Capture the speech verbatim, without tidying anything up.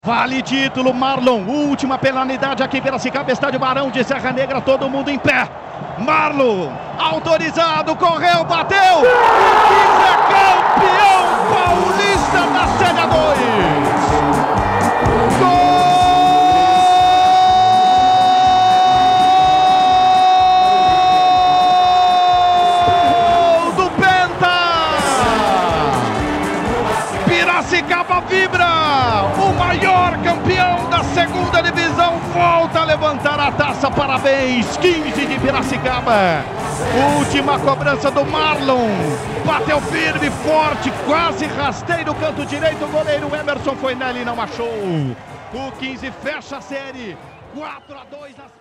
Vale título, Marlon, última penalidade aqui em Piracicaba, estádio Barão de Serra Negra, todo mundo em pé. Marlon, autorizado, correu, bateu, é campeão paulista da Série A dois. Gol do Penta! Piracicaba vibra! O maior campeão da segunda divisão volta a levantar a taça, parabéns, quinze de Piracicaba. Última cobrança do Marlon, bateu firme, forte, quase rasteiro, canto direito, o goleiro Emerson foi nele e não achou. O quinze fecha a série, quatro a dois.